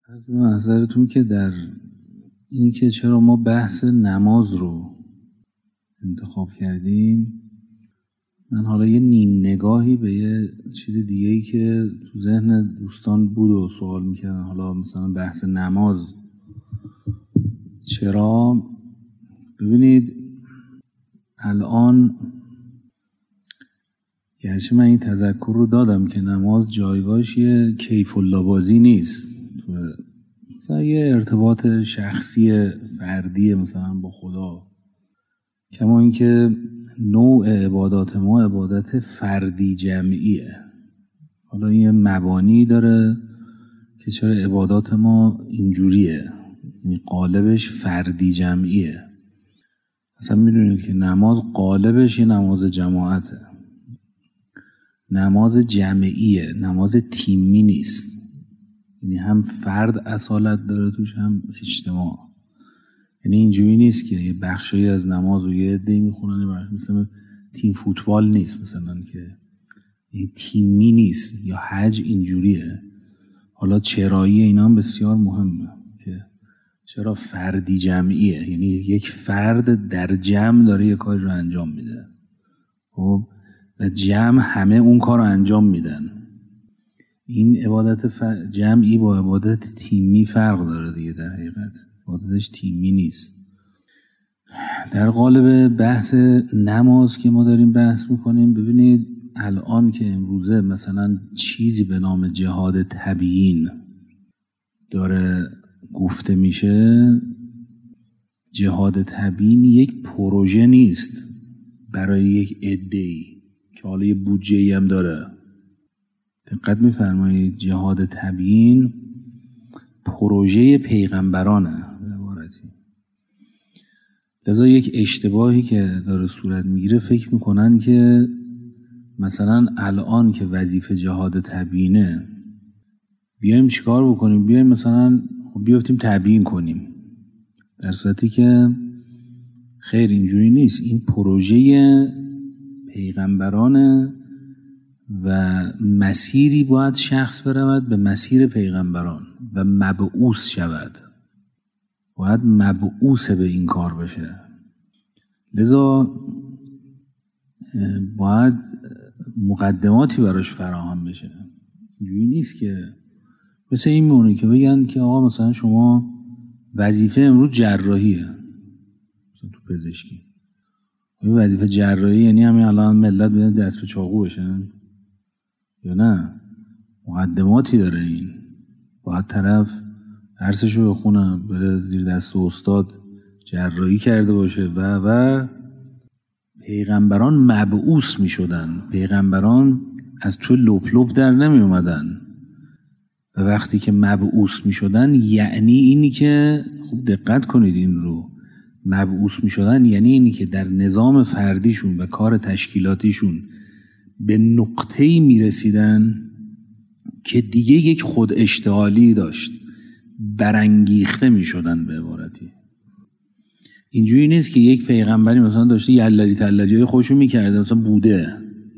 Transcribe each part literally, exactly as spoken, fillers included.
از محضرتون که در این که چرا ما بحث نماز رو انتخاب کردیم، من حالا یه نیم نگاهی به یه چیز دیگه‌ای که تو ذهن دوستان بود و سوال میکردن، حالا مثلا بحث نماز چرا. ببینید الان گرچه من این تذکر رو دادم که نماز جایگاهش یه کیف الله بازی نیست، مثلا یه ارتباط شخصی فردی مثلا با خدا، کما اینکه نوع عبادات ما عبادت فردی جمعیه. حالا این مبانی داره که چرا عبادات ما اینجوریه، یعنی قالبش فردی جمعیه. اصلا میدونید که نماز قالبش یه نماز جماعته، نماز جمعیه، نماز تیمی نیست. یعنی هم فرد اصالت داره توش، هم اجتماع. یعنی اینجوری نیست که یه بخشی از نماز رو یه عده‌ای میخونن، مثلا تیم فوتبال نیست مثلا که این تیمی نیست، یا حج اینجوریه. حالا چرایی اینا هم بسیار مهمه که چرا فردی جمعیه، یعنی یک فرد در جمع داره یه کاری رو انجام میده، خب و جمع همه اون کار رو انجام میدن. این عبادت ف... جمعی با عبادت تیمی فرق داره دیگه. در حقیقت عبادتش تیمی نیست. در قالب بحث نماز که ما داریم بحث میکنیم، ببینید الان که امروزه مثلا چیزی به نام جهاد تبیین داره گفته میشه، جهاد تبیین یک پروژه نیست برای یک عده‌ای که حالا یه بودجه‌ای هم داره. دقت می‌فرمایید، جهاد تبیین پروژه پیغمبرانه به عبارتی. لذا یک اشتباهی که داره صورت میگیره، فکر میکنن که مثلا الان که وظیفه جهاد تبیینه بیایم چیکار بکنیم، بیایم مثلا بیافتیم تبیین کنیم، در صورتی که خیر اینجوری نیست. این پروژه پیغمبرانه و مسیری باید شخص برود به مسیر پیغمبران و مبعوث شود، باید مبعوث به این کار بشه. لذا باید مقدماتی براش فراهم بشه. اینجوری نیست که مثل این مونه که بگن که آقا مثلا شما وظیفه امروز جراحیه، مثلا تو پزشکی این وظیفه جراحی یعنی همین الان ملت بیان دست به چاقو بشن یا نه؟ مقدماتی داره. این باید طرف درسشو بخونه، بره زیر دست استاد جراحی کرده باشه و و پیغمبران مبعوث می شدن. پیغمبران از تو لپ لپ در نمی اومدن و وقتی که مبعوث می شدن یعنی اینی که، خوب دقت کنید این رو، مبعوث می شدن یعنی اینی که در نظام فردیشون و کار تشکیلاتیشون به نقطه‌ای می رسیدن که دیگه یک خود اشتغالی داشت، برانگیخته می شدن به عبارتی. اینجوری نیست که یک پیغمبری مثلا داشته یللی تللی های خوشو می کرده، مثلا بوده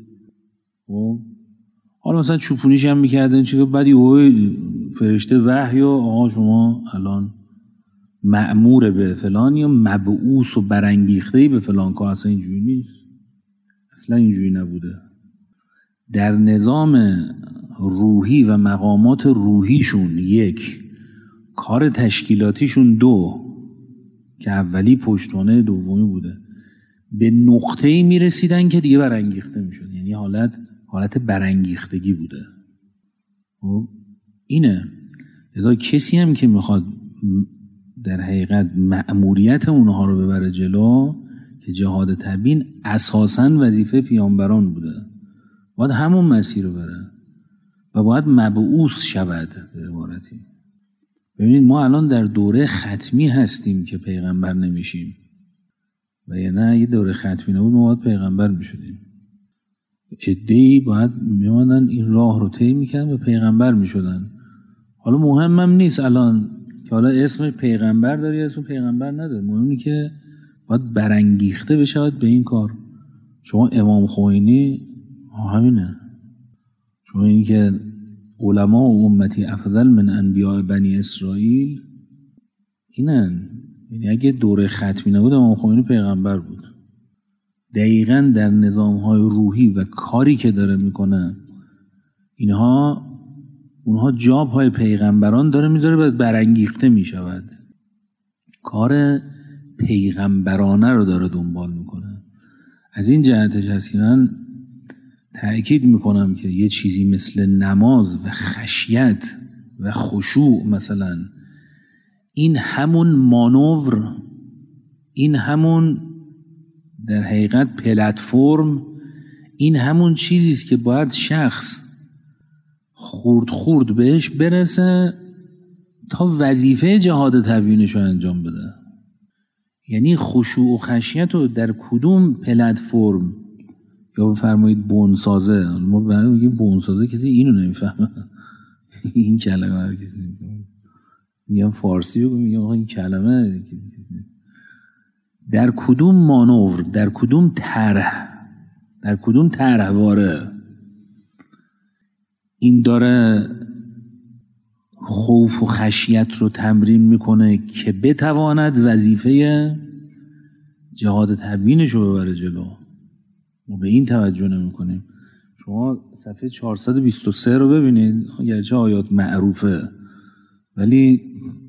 خب حالا مثلا چوپونیش هم می کرده چیزا، بعدی اوه فرشته وحی و آقا شما الان مأمور به فلان یا مبعوث و برانگیخته‌ای به فلان کار. اصلا اینجوری نیست، اصلا اینجوری نبوده. در نظام روحی و مقامات روحیشون یک، کار تشکیلاتیشون دو، که اولی پشتوانه دومی بوده، به نقطه‌ای میرسیدن که دیگه برانگیخته میشد، یعنی حالت حالت برانگیختگی بوده. خب اینه. لذا کسی هم که میخواد در حقیقت مأموریت اونها رو ببره جلو، که جهاد تبیین اساساً وظیفه پیامبران بوده، باید همون مسیر رو بره و باید مبعوث شود به عبارتی. ببینید ما الان در دوره ختمی هستیم که پیغمبر نمیشیم، و یا نه یه دوره ختمی نبود ما باید پیغمبر میشدیم. عده‌ای باید میماندن این راه رو طی میکردن و پیغمبر میشدن. حالا مهمم نیست الان که حالا اسم پیغمبر داری یا اسم پیغمبر نداری، مهمی که باید برانگیخته بشود به این کار. شما امام خمینی همینه، شما این که علما و امتی افضل من انبیاء بنی اسرائیل اینن. یعنی اگه دوره ختمی نبود امام خمینی پیغمبر بود. دقیقاً در نظام‌های روحی و کاری که داره میکنه اینها اونها جاب‌های پیغمبران داره میذاره و برانگیخته میشود. کار پیغمبرانه رو داره دنبال میکنه. از این جهتش هست که من تأکید میکنم که یه چیزی مثل نماز و خشیت و خشوع مثلا، این همون مانور، این همون در حقیقت پلتفرم، این همون چیزی است که باید شخص خورد خورد بهش برسه تا وظیفه جهاد تبیینش رو انجام بده. یعنی خشوع و خشیت رو در کدوم پلتفرم، یا بفرمایید بنسازه، ما برای میگیم بنسازه، کسی اینو نمیفهمه این کلمه هر کسی نمیفهمه، میگم فارسی بگم، میگم آقا این کلمه در کدوم مانور، در کدوم طرح، در کدوم طرحواره این داره خوف و خشیت رو تمرین میکنه که بتواند وظیفه جهاد تبیینش رو ببره جلو. ما به این توجه نمی کنیم. شما صفحه چهارصد و بیست و سه رو ببینید، گرچه آیات معروفه ولی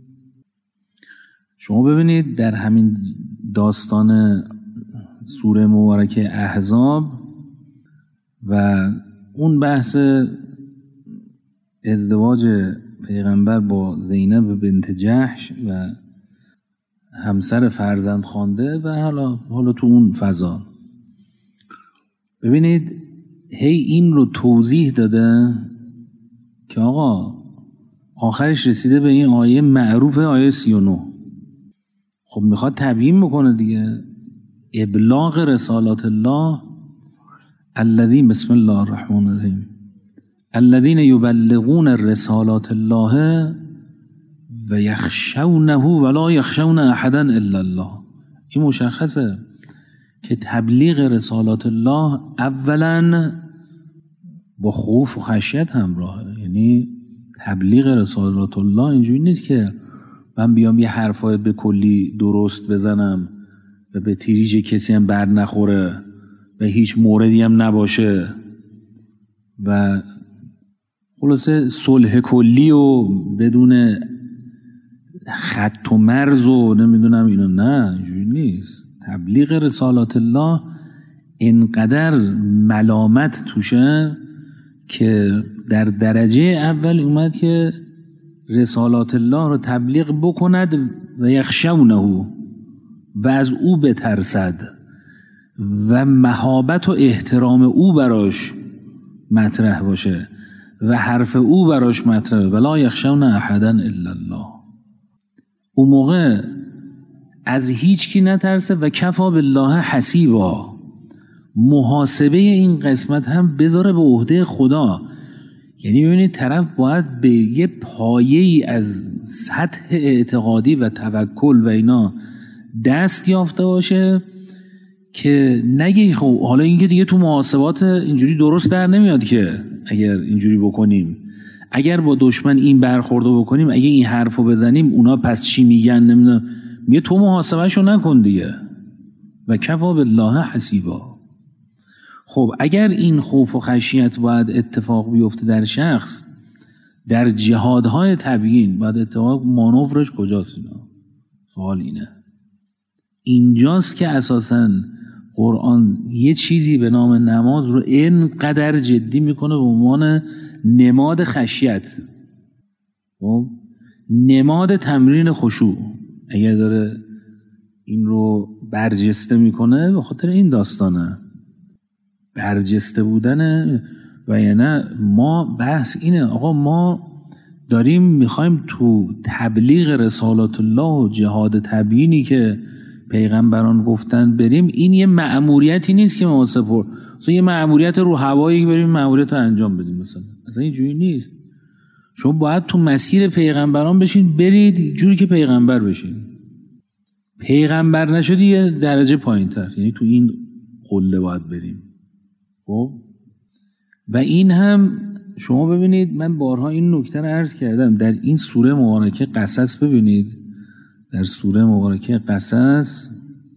شما ببینید در همین داستان سوره مبارکه احزاب و اون بحث ازدواج پیغمبر با زینب بنت جحش و همسر فرزند خوانده و حالا حالا تو اون فضا ببینید هی این رو توضیح داده که آقا آخرش رسیده به این آیه معروف، آیه سی و نه. خب میخواد تبیین بکنه دیگه، ابلاغ رسالات الله الذین، بسم الله الرحمن الرحیم، الذین یبلغون رسالات الله و یخشونه ولا یخشون احدا الا الله. این مشخصه که تبلیغ رسالات الله اولا با خوف و خشیت همراهه. یعنی تبلیغ رسالات الله اینجوری نیست که من بیام یه حرفای به کلی درست بزنم و به تیریج کسی هم بر نخوره و هیچ موردی هم نباشه و خلاصه صلح کلی و بدون خط و مرز و نمیدونم اینو، نه اینجوری نیست. تبلیغ رسالات الله اینقدر ملامت توشه که در درجه اول اومد که رسالات الله رو تبلیغ بکند و یخشونه و از او بترسد و مهابت و احترام او براش مطرح باشه و حرف او براش مطرح، ولا یخشون احدا الا الله. اون موقع از هیچ کی نترسه و کفا بالله حسیبا. محاسبه این قسمت هم بذاره به عهده خدا. یعنی ببینید طرف باید به یه پایه‌ای از سطح اعتقادی و توکل و اینا دست یافته باشه که نگه خب حالا این که دیگه تو محاسبات اینجوری درست در نمیاد که اگر اینجوری بکنیم، اگر با دشمن این برخوردو بکنیم، اگه این حرفو بزنیم اونا پس چی میگن نمیدونم، میگه تو محاسبهشو نکن دیگه و کفا بالله حسیبا. خب اگر این خوف و خشیت باید اتفاق بیفته در شخص در جهادهای تبیین، باید اتفاق مانورش کجاست؟ اینا سوال اینه. اینجاست که اساساً قرآن یه چیزی به نام نماز رو اینقدر جدی میکنه به عنوان نماد خشیت، نماد تمرین خشوع. اگر داره این رو برجسته میکنه به خاطر این داستانه، برجسته بودنه. و یعنی ما بحث اینه آقا ما داریم میخوایم تو تبلیغ رسالات الله و جهاد تبیینی که پیغمبران گفتن بریم، این یه مأموریتی نیست که ما سپر مثلا یه مأموریت رو هوایی بریم مأموریت رو انجام بدیم، مثلا اصلا اینجوری نیست. شما باید تو مسیر پیغمبران بشین، برید جوری که پیغمبر بشین. پیغمبر نشدی یه درجه پایین‌تر، یعنی تو این قله باید بریم. خب و این هم شما ببینید من بارها این نکته رو عرض کردم در این سوره مبارکه قصص، ببینید در سوره مبارکه قصص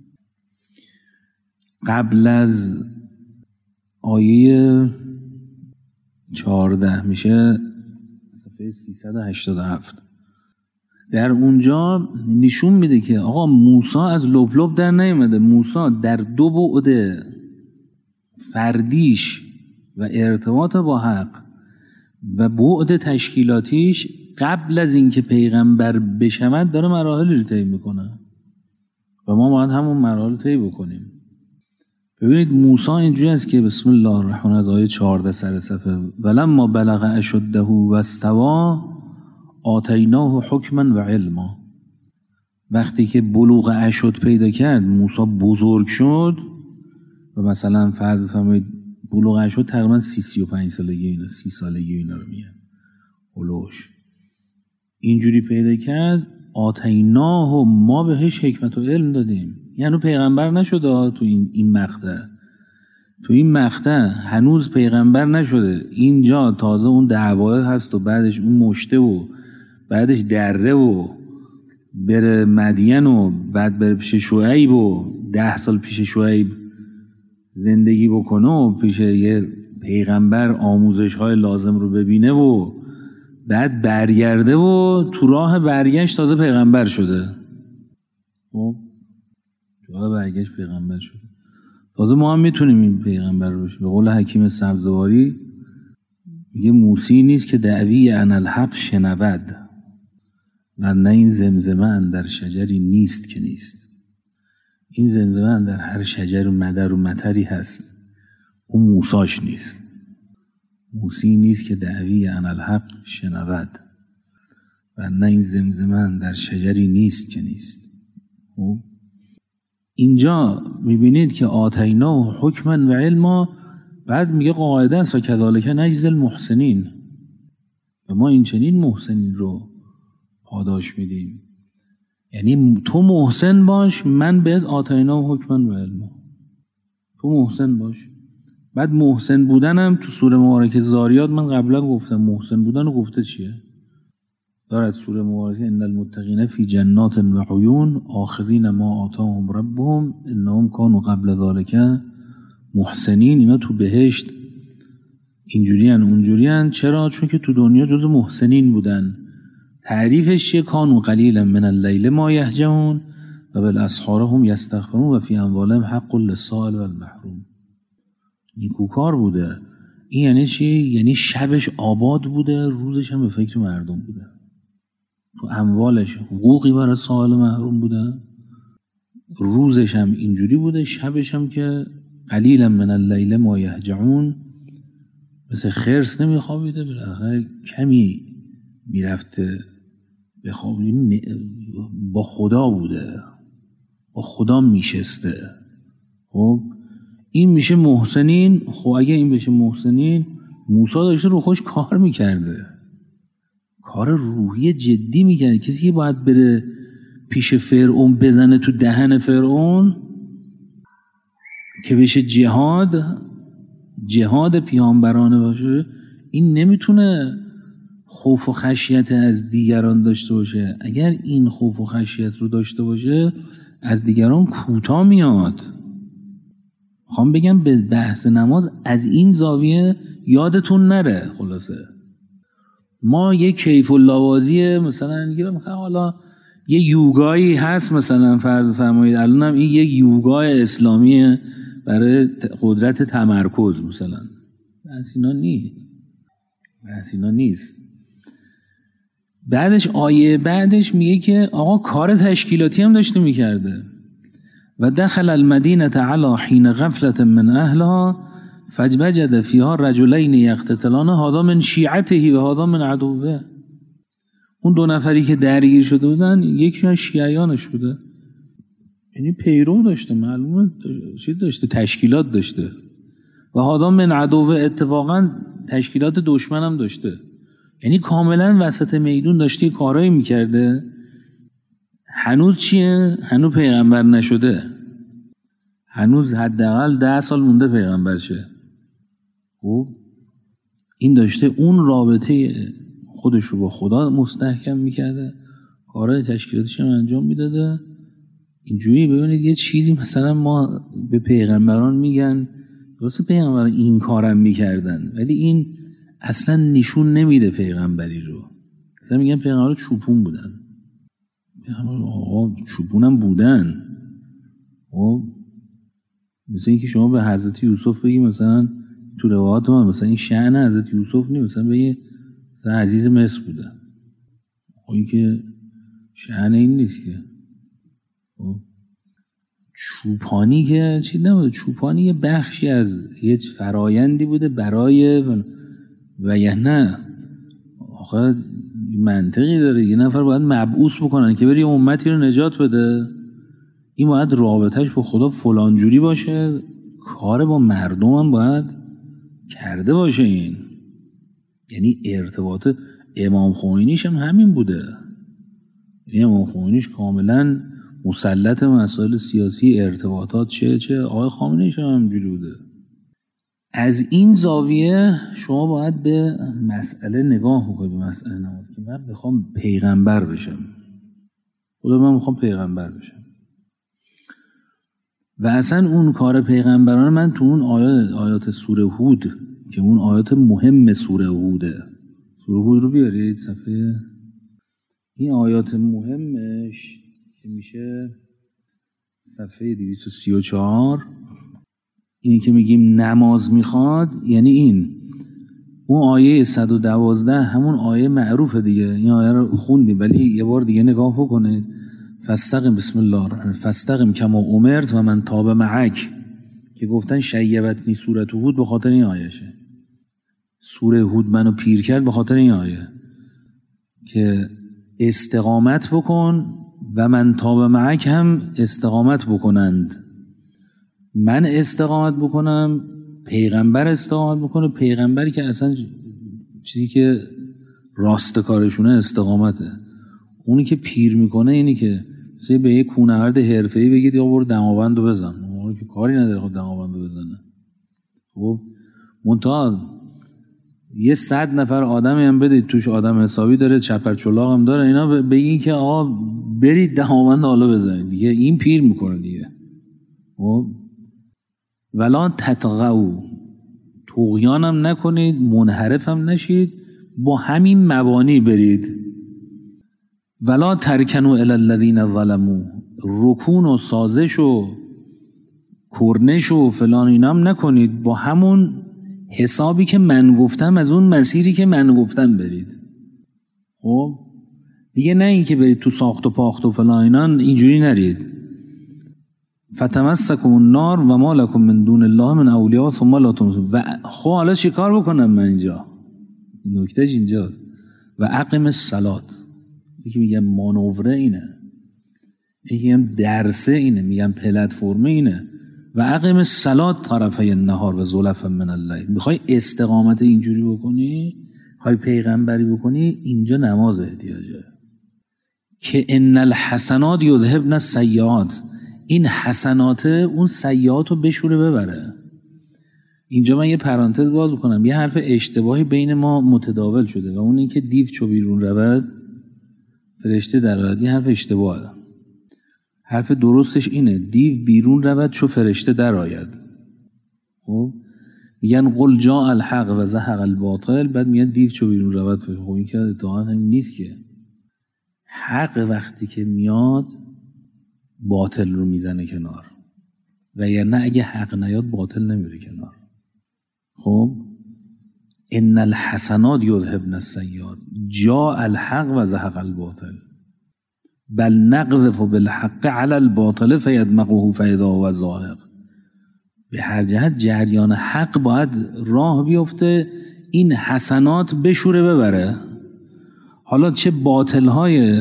قبل از آیه چهارده میشه صفحه سیصد و هشتاد و هفت، در اونجا نشون میده که آقا موسی از لپ لپ در نیامده. موسی در دو بعد فردیش و ارتباط با حق و بعد تشکیلاتیش قبل از اینکه پیغمبر بشود داره مراحلی رو طی میکنه و ما باید همون مراحل طی بکنیم. ببینید موسی اینجوری است که بسم الله الرحمن الرحیم آیه چهارده سر صفحه ولما بلغ اشده و استوى آتیناه حکما و علما. وقتی که بلوغ اشد پیدا کرد، موسی بزرگ شد و مثلا فرض بفرمایید بلوغ اشد تقریبا سی سی و پنج سالگی اینا سی سالگی اینا رو میگن هلوش، اینجوری پیدا کرد آتیناه ما بهش حکمت و علم دادیم. یعنی پیغمبر نشده تو این این مقطع، تو این مقطع هنوز پیغمبر نشده. اینجا تازه اون دعواه هست و بعدش اون مشته و بعدش دره و بره مدین و بعد بره پیش شعیب و ده سال پیش شعیب زندگی بکنه و پیش یه پیغمبر آموزش های لازم رو ببینه و بعد برگرده و تو راه برگشت تازه پیغمبر شده. خب تو راه برگشت پیغمبر شده. تازه ما هم میتونیم این پیغمبر رو بشیم. به قول حکیم سبزواری میگه موسی نیست که دعوی انا الحق شنود و نه این زمزمه اندر شجری نیست که نیست. این زمزمه اندر هر شجر و مدر و مطری هست، اون موساش نیست. موسی نیست که دعوی انا الحق شنود و نه این زمزمه اندر شجری نیست که نیست. خب اینجا میبینید که آتیناه حکما و علما، بعد میگه قاعده است و کذالک نجزی المحسنین، و ما این چنین محسنین رو پاداش میدیم. یعنی تو محسن باش، من بهت آتیناه حکما و علما. تو محسن باش. بعد محسن بودنم تو سوره مبارکه زاریات من قبلا گفتم محسن بودن رو گفته چیه؟ دارد سوره مبارکه ان المتقین فی جنات و عیون آخذین ما آتاهم ربهم انهم کانوا قبل ذلک محسنین. اینا تو بهشت اینجوریان اونجوریان. چرا؟ چون که تو دنیا جز محسنین بودن. تعریفش چیه؟ کانوا قلیلا من اللیل ما یهجعون و بالاسحار هم یستغفرون و فی اموالهم حق للسائل والمحروم. نیکوکار بوده. این یعنی چی؟ یعنی شبش آباد بوده، روزش هم به فکر مردم بوده. تو اموالش حقوقی برای سائل محروم بوده، روزش هم اینجوری بوده، شبش هم که قلیلا من اللیل ما یهجعون، مثل خرس نمیخوابیده، بالاخره کمی میرفته بخوابیده، با خدا بوده، با خدا میشسته. خب این میشه محسنین. خب اگه این بشه محسنین، موسی داشته رو خوش کار میکرده، کار روحی جدی میکرده. کسی که باید بره پیش فرعون بزنه تو دهن فرعون که بشه جهاد، جهاد پیامبرانه باشه، این نمیتونه خوف و خشیت از دیگران داشته باشه. اگر این خوف و خشیت رو داشته باشه از دیگران کوتاه میاد. میخوام بگم به بحث نماز از این زاویه یادتون نره. خلاصه ما یه کیف اللوازی مثلا میگم حالا یه یوگایی هست، مثلا فرض فرمایید الان هم این یه یوگای اسلامی برای قدرت تمرکز، مثلا بس اینا نیست، بس اینا نیست. بعدش آیه بعدش میگه که آقا کار تشکیلاتی هم داشته میکرده. و دخل المدینه علی حین غفلت من اهلها فوجد فیها رجلین یقتتلان هذا من شیعته و هذا من عدوه. اون دو نفری که درگیر شده بودن یکی از شیعیانش بوده، یعنی پیرو داشته، معلومه چی داشته، تشکیلات داشته. و هذا من عدوه، اتفاقا تشکیلات دشمن هم داشته. یعنی کاملا وسط میدون داشته کارایی میکرده. هنوز چیه؟ هنوز پیغمبر نشده، هنوز حداقل ده سال مونده پیغمبر شه. خب این داشته اون رابطه خودش رو با خدا مستحکم میکرده، کارهای تشکیلاتش هم انجام میداده. اینجوری ببینید یه چیزی مثلا ما به پیغمبران میگن واسه پیغمبران این کارم میکردن، ولی این اصلا نشون نمیده پیغمبری رو. مثلا میگن پیغمبران چوپون بودن، آقا چوپونم بودن. خب مثلا اینکه شما به حضرت یوسف بگی مثلا تو روایات ما مثلا این شأن حضرت یوسف نیست، مثلا بگی مثلا عزیز مصر بوده، خب این که شأن این نیست که. خب چوپانی که چی نبوده، چوپانی یه بخشی از یه فرایندی بوده برای و یا نه آخه منطقی داره، یه نفر باید مبعوث بکنن که بری امتی رو نجات بده، این باید رابطهش با خدا فلانجوری باشه، کار با مردم هم باید کرده باشه. این یعنی ارتباط امام خمینیش هم همین بوده، یعنی امام خمینیش کاملا مسلط مسائل سیاسی ارتباطات چه چه آقای خامنه‌ایش هم همینجوری بوده. از این زاویه شما باید به مسئله نگاه بکنید، به مسئله نماز که من بخوام پیغمبر بشم، خدا من میخوام پیغمبر بشم و اصلا اون کار پیغمبران من تو اون آیات آیات سوره هود که اون آیات مهم سوره هوده، سوره هود رو بیارید صفحه، این آیات مهمش که میشه صفحه دویست و سی و چهار، اینی که میگیم نماز میخواد یعنی این. اون آیه صد و دوازده همون آیه معروفه دیگه، این آیه رو خوندیم ولی یه بار دیگه نگاه بکنید. فاستقم بسم الله فاستقم کما امرت و من تاب معک، که گفتن شیبتنی سوره هود به خاطر این آیهشه. سوره هود منو پیر کرد به خاطر این آیه که استقامت بکن و من تاب معک هم استقامت بکنند. من استقامت بکنم، پیغمبر استقامت بکنه، پیغمبری که اصلا چیزی که راست کارشونه استقامته. اونی که پیر میکنه اینی که مثلا به یک کوهنورد حرفه‌ای بگید یا برو دماوندو بزن، اون که کاری نداره خود دماوندو بزنه. خب منتها یه صد نفر آدمی هم بدید توش آدم حسابی داره، چپرچلاق هم داره، اینا بگین که آقا برید دماوند حالا بزنید دیگه، این پیر میکنه دیگه. خب ولا تطغوا، طغیان هم نکنید، منحرف هم نشید، با همین مبانی برید. ولا ترکنوا الی الذین ظلموا، رکون و سازش و کرنش و فلان اینام نکنید، با همون حسابی که من گفتم از اون مسیری که من گفتم برید. خب دیگه نه این که برید تو ساخت و پاخت و فلان اینان، اینجوری نرید. فتمسکم النار و ما لکم من دون الله من اولیاء ثم لا تنصرون. و خب حالا چی کار بکنم من اینجا؟ نکتهش اینجاست. و اقم الصلات، یکی میگم مانوره اینه، یکی هم درسه اینه، میگم پلتفرم اینه. و اقم الصلات طرفی النهار و زلفا من الليل. میخوای استقامت اینجوری بکنی، میخوای پیغمبری بکنی، اینجا نماز احتیاجه که ان الحسنات یذهبن السیئات، این حسنات اون سیئات رو بشوره ببره. اینجا من یه پرانتز باز بکنم، یه حرف اشتباهی بین ما متداول شده و اون این که دیو چو بیرون رود فرشته در آید. یه حرف اشتباهه. حرف درستش اینه دیو بیرون رود چو فرشته در آید. خب میگن قل جاء الحق و زهق الباطل، بعد میگن دیو چو بیرون رود. خب این که اتفاقا همین نیست که. حق وقتی که میاد باطل رو میزنه کنار و یا نه اگه حق نیاد باطل نمیره کنار. خب ان الحسنات یذهبن السیئات جاء الحق و زهق الباطل بل نقذف بالحق على الباطل فیدمغه فاذا هو زاهق. به هر جهت جریان حق باید راه بیفته، این حسنات بشوره ببره. حالا چه باطل های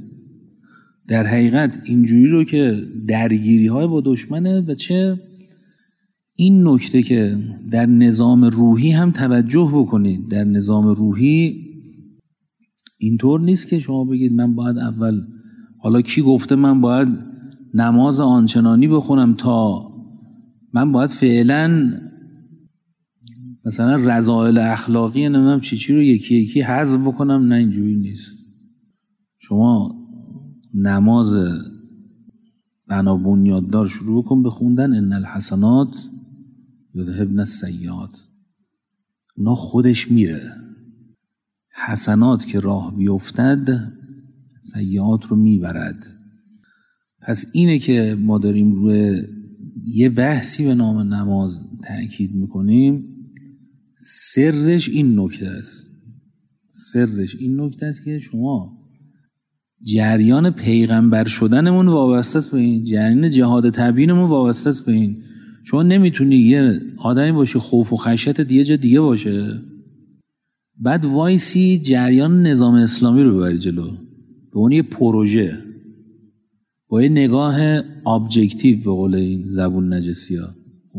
در حقیقت اینجوری رو که درگیری های با دشمنه و چه این نکته که در نظام روحی هم توجه بکنید. در نظام روحی اینطور نیست که شما بگید من باید اول، حالا کی گفته من باید نماز آنچنانی بخونم تا من باید فعلا مثلا رذائل اخلاقی نمیدونم چی چی رو یکی یکی حذف بکنم، نه اینجوری نیست. شما نماز بنا بنیاددار شروع بکن به خوندن ان الحسنات یذهبن السیئات، اونا خودش میره. حسنات که راه بیفتد سیئات رو میبرد. پس اینه که ما داریم روی یه بحثی به نام نماز تأکید میکنیم. سرش این نکته است سرش این نکته است که شما جریان پیغمبر شدنمون وابسته است به این، جریان جهاد تبیینمون وابسته است به این. شما نمیتونی یه آدمی باشی خوف و خشیت دیگه جا دیگه باشه، بعد وایسی جریان نظام اسلامی رو ببری جلو به اون یه پروژه با یه نگاه ابجکتیو به قول این زبون نجسی ها،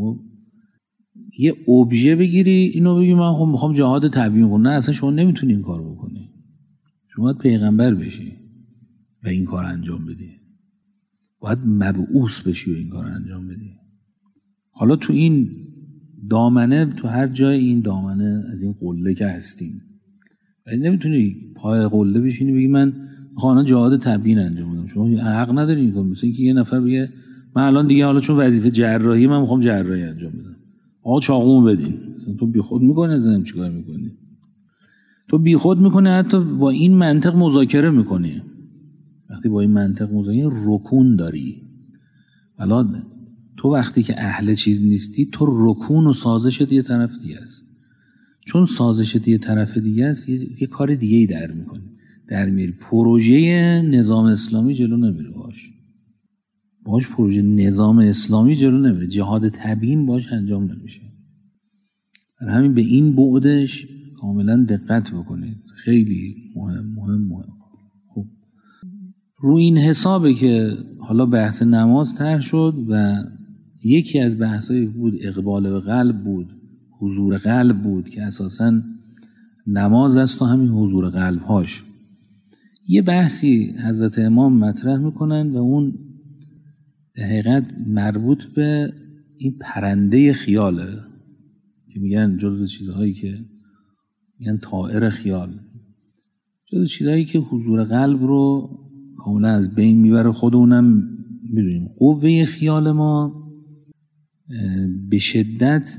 یه ابژه بگیری اینو بگی من خب میخوام جهاد تبیین کنم. نه، اصلا شما نمیتونی این کار بکنی. شما باید پیغمبر بشی و این کار انجام بدی، باید مبعوث بشی و این کار انجام بدی. حالا تو این دامنه، تو هر جای این دامنه از این قله که هستیم، ولی نمیتونی پای قله بشینی بگی من میخوام جهاد تبیین انجام بدم. شما حق نداری این کار. مثلا اینکه یه نفر بگه من الان دیگه حالا چون وظیفه جراحی من میخوام جراحی انجام بدم، آقا چاقومو بدین. تو بیخود میکنی، زنم چیکار میکنی؟ تو بیخود میکنی، حتی با این منطق مذاکره میکنی. وقتی با این منطق مذاکره رکون داری. حالا تو وقتی که اهل چیز نیستی، تو رکون و سازشت یه طرف دیگه است. چون سازشت یه طرف دیگه است، یه, یه کار دیگه ای در میکنی، در میری. پروژه نظام اسلامی جلو نمیره باش. باش پروژه نظام اسلامی جلو نمیره. جهاد تبیین باش انجام نمیشه. در همین به این بعدش کاملا دقت بکنید. خیلی مهم مهم مهم. خب رو این حسابه که حالا بحث نماز طرح شد و یکی از بحثایی بود اقبال به قلب بود، حضور قلب بود که اساساً نماز است و همین حضور قلب هاش. یه بحثی حضرت امام مطرح میکنن و اون در حقیقت مربوط به این پرنده خیاله که میگن جزو چیزهایی که میگن طائر خیال، جزو چیزهایی که حضور قلب رو کاملا از بین میبره. خودمونم میدونیم قوه خیال ما به شدت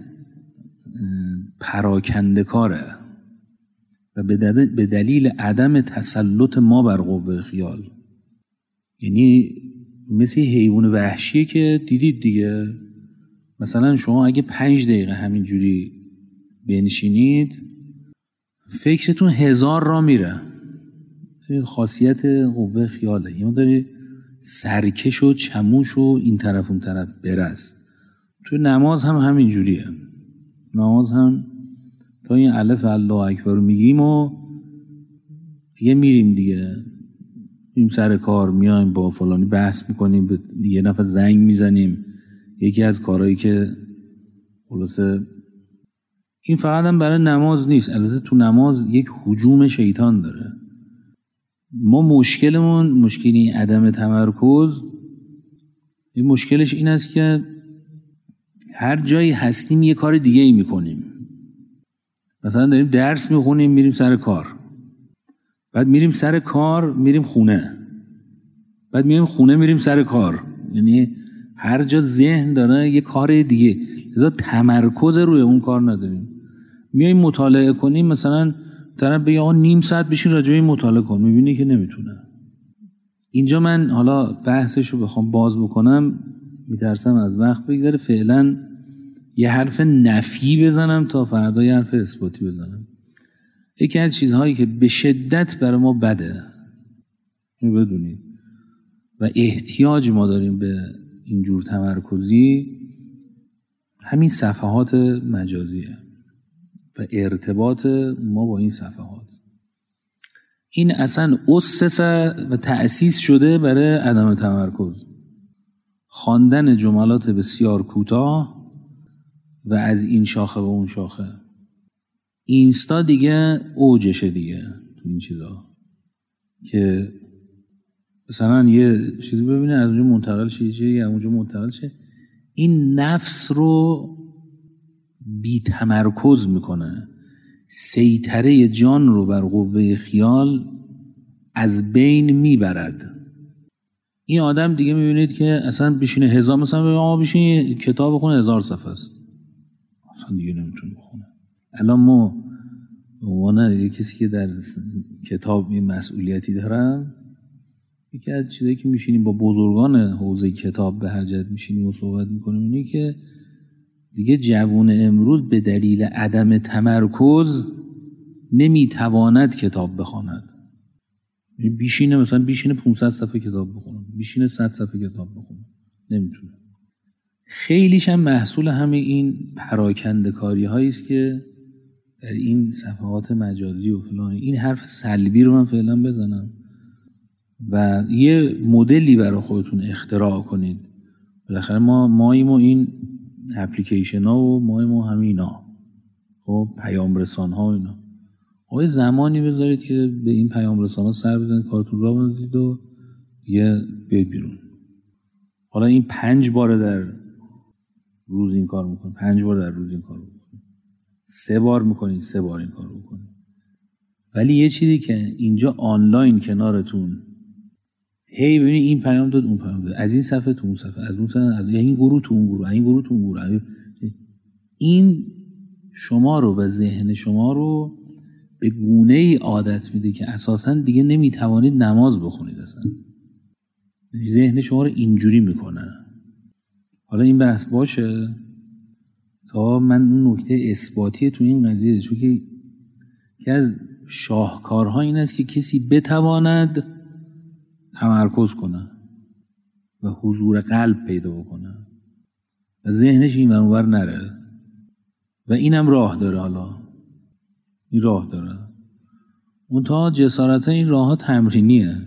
پراکنده کاره و به دلیل عدم تسلط ما بر قوه خیال، یعنی مثل حیوان وحشی که دیدید دیگه، مثلا شما اگه پنج دقیقه همینجوری بنشینید فکرتون هزار را میره. خاصیت قوه خیاله. یعنی داری سرکش و چموش و این طرف اون طرف برست. تو نماز هم همین جوریه. نماز هم تا این الف الله اکبر میگیم و دیگه میریم دیگه، میریم سر کار، میایم با فلانی بحث میکنیم، به یه نفر زنگ میزنیم. یکی از کارهایی که خلاصه این فقط هم برای نماز نیست، البته تو نماز یک هجوم شیطان داره. ما مشکلمون مشکلی عدم تمرکز، این مشکلش این است که هر جایی هستیم یه کار دیگه ای میکنیم. مثلا داریم درس میخونیم میریم سر کار، بعد میریم سر کار میریم خونه، بعد میریم خونه میریم سر کار. یعنی هر جا ذهن داره یه کار دیگه، لذا تمرکز روی اون کار نداریم. میایم مطالعه کنیم، مثلا طرف بگه آقا نیم ساعت بشین راجع به این مطالعه کن، میبینی که نمیتونه. اینجا من حالا بحثش رو بخوام باز بکنم میترسم از وقت بگذره، فعلا یه حرف نفی بزنم تا فردا یه حرف اثباتی بزنم. یکی از چیزهایی که به شدت برای ما بده بدونید و احتیاج ما داریم به اینجور تمرکزی، همین صفحات مجازیه و ارتباط ما با این صفحات. این اصلا اسس و تأسیس شده برای عدم تمرکز. خواندن جملات بسیار کوتاه و از این شاخه به اون شاخه. اینستا دیگه اوجشه دیگه تو این چیزا، که مثلا یه چیزی ببینه از اونجا منتقل شه، یا اونجا منتقل شه. این نفس رو بی تمرکز میکنه، سیطره جان رو بر قوه خیال از بین میبرد. این آدم دیگه میبینید که اصلا بشینه هزار مثلا آقا بشین کتاب بخونه هزار صفحه است، اصلا دیگه نمیتونه بخونه. الان ما به عنوان کسی که در کتاب این مسئولیتی دارن، یکی از چیزایی که میشینیم با بزرگان حوزه کتاب به هر جهت میشینیم و صحبت میکنیم اینه که دیگه جوان امروز به دلیل عدم تمرکز نمیتواند کتاب بخواند. بیشینه مثلا بیشینه پانصد صفحه کتاب بخونه، بیشینه صد صفحه کتاب بخونه، نمیتونه. خیلیش هم محصول همه این پراکنده کاری هایی است که در این صفحات مجازی و فلان. این حرف سلبی رو من فعلا بزنم و یه مدلی برای خودتون اختراع کنید. بالاخره ما ماییم و این اپلیکیشن ها و ماییم و همینا، خب پیام رسان ها و اینا. آقای زمانی بذارید که به این پیام رسان ها سر بزنید، کارتون را بندازید و یه بیاید بیرون. حالا این پنج بار در روز این کار میکنید، پنج بار در روز این کار میکنید، سه بار میکنید، سه بار این کار میکنید. ولی یه چیزی که اینجا آنلاین کنارتون هی ببینید این پیام داد اون پیام داد، از این صفحه تو اون صفحه، از اون صفحه، از این گروه تو اون گروه، از این گروه تو اون گروه. این شما رو و ذهن شما رو به گونه ای عادت میده که اساساً دیگه نمیتوانید نماز بخونید. اصلا ذهن شما رو اینجوری میکنه. حالا این بحث باشه تا من اون نکته اثباتی تو این قضیه، چون که که از شاهکارها این است که کسی بتواند تمرکز کنه و حضور قلب پیدا بکنه و ذهنش این ور نره. و اینم راه داره، حالا این راه داره. اون تا جسارت این راه ها تمرینیه.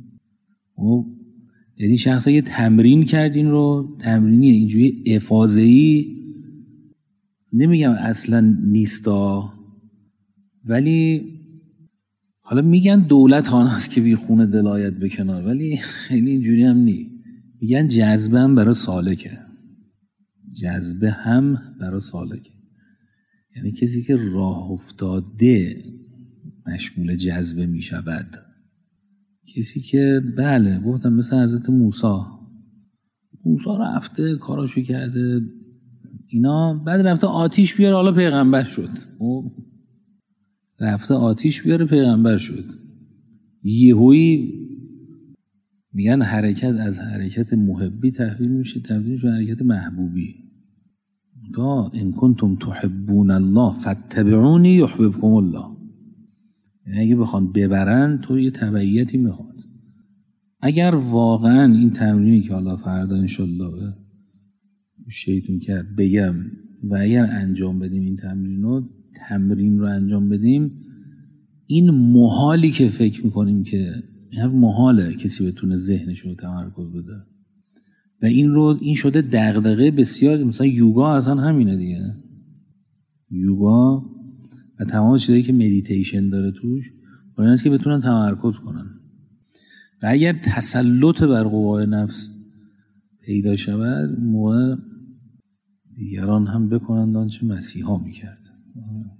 و یعنی شخصا یه تمرین کرد این رو، تمرینیه، اینجوری افاضه‌ای نمیگم اصلا نیستا، ولی حالا میگن دولت آناست که بی خونه دلایت به کنار، ولی خیلی اینجوری هم نی. میگن جذبه هم برای سالکه، جذبه هم برای سالکه. یعنی کسی که راه افتاده مشمول جذبه میشود. کسی که بله گفتم مثل حضرت موسی، موسی رفته کاراشو کرده اینا، بعد رفته آتیش بیاره حالا پیغمبر شد. رفته آتیش بیاره پیغمبر شد. یهویی میگن حرکت از حرکت محبی تحویل میشه، تبدیل میشه به حرکت محبوبی. تا ان کنتم تحبون الله فاتبعونی یحببکم الله. یعنی اگه بخوان ببرن تو یه تبعیتی میخواد. اگر واقعا این تمرینی که حالا فردا انشالله شیطون کرد بگم و اگر انجام بدیم این تمرین رو تمرین رو انجام بدیم، این محالی که فکر میکنیم که این محاله کسی بتونه ذهنش رو تمرکز بده و این رو این شده دغدغه بسیار. مثلا یوگا اصلا همینه دیگه. یوگا و تمام چیزایی که مدیتیشن داره توش برای اینه که بتونن تمرکز کنن و اگر تسلط بر قوای نفس پیدا شود موقع دیگران هم بکنند آنچه مسیحا میکرد.